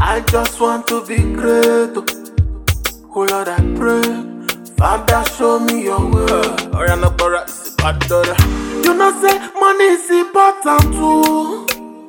I just want to be great. Oh Lord, I pray. Father, show me your way. Oriana Bora is a bad daughter. You know, say money is important too.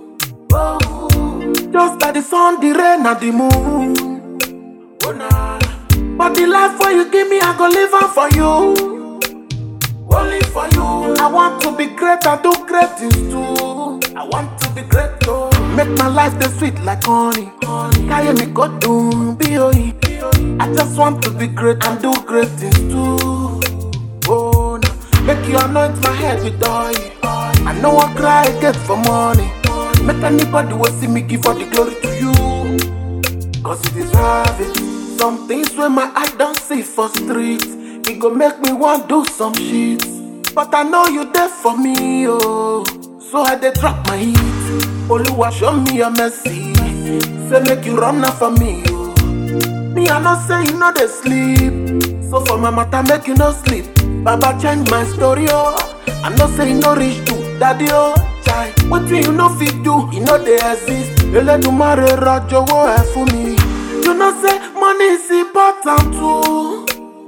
Oh, just like the sun, the rain, and the moon. Oh, nah. But the life where you give me, I go live on for you. Only for you. I want to be great and do great things too. I want to be great too. Make my life the sweet like honey. Carry me go do B.O.E. I just want to be great and do great things too. Oh, no. Make you anoint my head with oil. I know I cry again for money. Make anybody will see me give all the glory to you. Cause it is it. Some things when my eye don't see for streets, it go make me want do some shit. But I know you there for me, oh. So I dey drop my heat. Oluwa show me your mercy. Say make you run now for me, oh. Me I no say you know they sleep. So for my matter make you no sleep. Baba change my story, oh. I no say you no reach to daddy, oh. Chai, what you no fit do, you know they exist. Eledumare rajo wo e for me. You know say money is important too.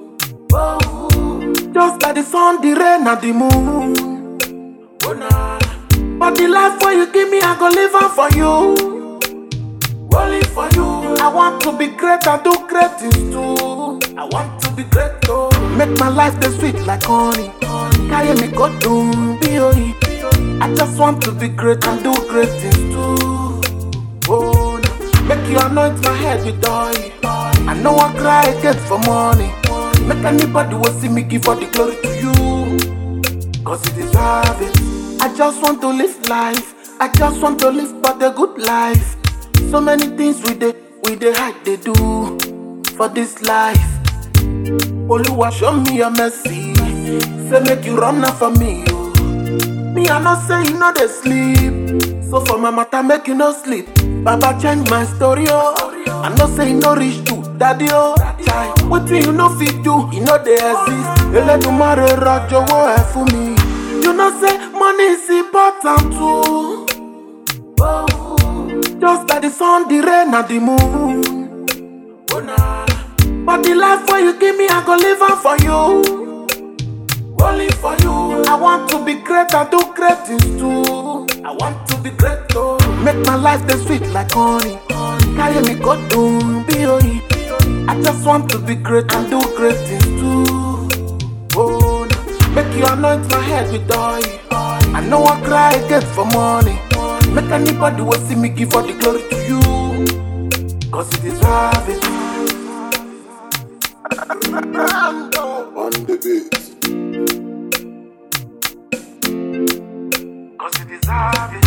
Oh, just like the sun, the rain, and the moon. Oh, nah. But the life where you give me, I go live on for you. Only for you. I want to be great and do great things too. I want to be great too. Make my life the sweet like honey. Carry me go do B.O.E. I just want to be great and do great things too. Oh, no. Make you anoint my head with oil. I know I cry again for money. Make anybody will see me give all the glory to you. Cause it deserve it. I just want to live life. I just want to live but a good life. So many things we dey hide they do for this life. Oluwa show me your mercy. Say make you run now for me, oh. Me I no say you know they sleep. So for my matter make you no sleep. Baba change my story, oh. I no say you no reach to daddy, oh. Chai, what you no fit do, you know they exist. Eledumare rajo wo e for me. You know say money is important too. Oh, just like the sun, the rain, and the moon. Oh, nah. But the life where you give me, I go live on for you. Only for you. I want to be great and do great things too. I want to be great too. Make my life the sweet like honey. Carry me go do B.O.E. I just want to be great and do great things too. Oh, no. Make you anoint my head with oil. I know I cry again for money. Make anybody will see me give all the glory to you. Cause it deserve it. On the beat. Cause it deserve it.